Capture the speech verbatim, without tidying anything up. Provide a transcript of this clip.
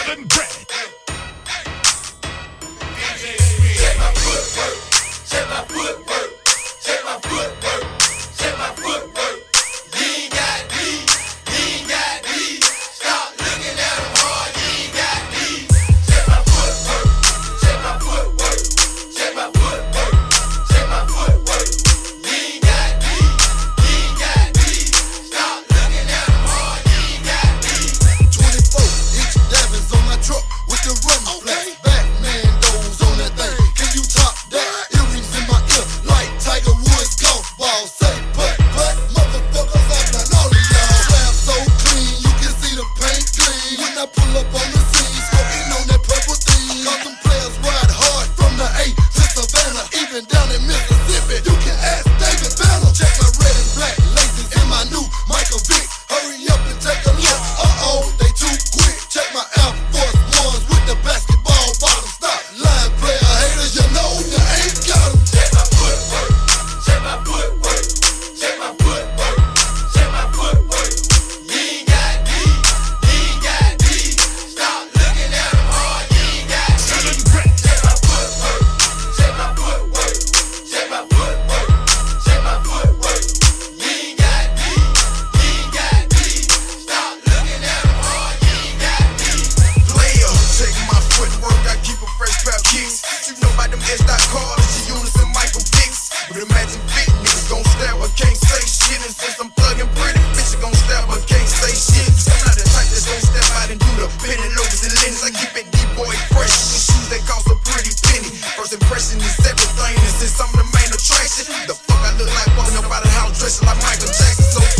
Southern bread. Check my footwork, check my footwork, check my footwork, check my footwork. You ain't got me, you ain't got me. Stop looking at them hard, you ain't got me. Check my footwork, check my footwork, check my footwork, check my footwork. You ain't got me, you ain't got me. Stop looking at them hard, you ain't got me. twenty-four inch diamonds on my truck with the running flash. Batman doors on that thing. Can you top that? Earrings in my ear like Tiger Woods golf ball. Say putt putt, motherfuckers, I'm not all of y'all. Slab so clean, you can see the paint clean. When I pull up on the scene, smoking on that purple thing. Cause them players ride hard from the A to Savannah, even down in Mississippi. You can ask David Banner. Check my red and black laces in my new Michael Vick. Hurry up and take a look. Uh oh, they too quick. Check my Air Force Ones with the basketball bottom. Stop lying, player haters. You know you ain't got 'em. Check my footwork, check my footwork, check my footwork, check my footwork. You ain't got me, you ain't got me. Stop looking at them hard, you ain't got me. Southern bread. Check my footwork, check my footwork, check my footwork, check my footwork. You ain't got me, you ain't got me. Stop looking at them hard, you ain't got me. Player, check my footwork, I keep a fresh pair of kicks. You know about them S-Dot cars, G-Units and Michael Vicks. But imagine fit niggas gon' stare but can't say shit. And since I'm thuggin' pretty, bitches gon' stare but can't say shit. I'm not the type that's gon' step out and do the penny loafers and linens. I keep it D-boy fresh with shoes that cost a pretty penny. First impression is everything, and since I'm the main attraction, the fuck I look like walking up out of the house dressing like Michael Jackson. So